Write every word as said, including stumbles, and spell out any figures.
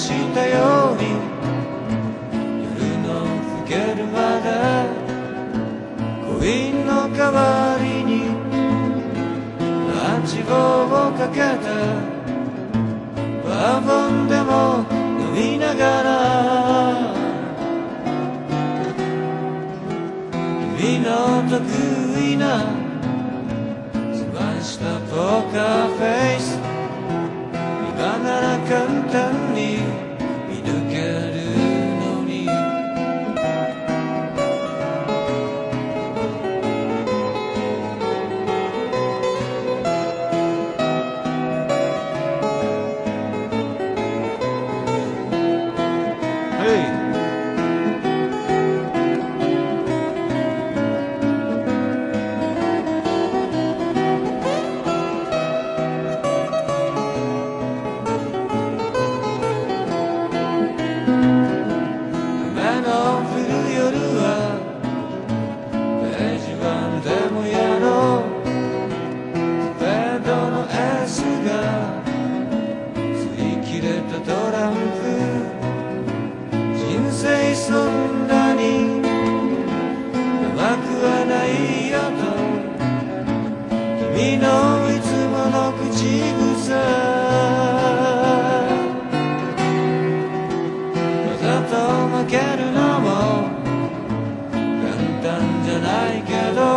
したように夜の更けるまでコインの代わりにランチ棒をかけてバーボンでも飲みながら君の得意なつましたポーカーフェイス今なら簡単に見抜けるのにHeyそんなに甘くはないよと君のいつもの口癖わざと負けるのも簡単じゃないけど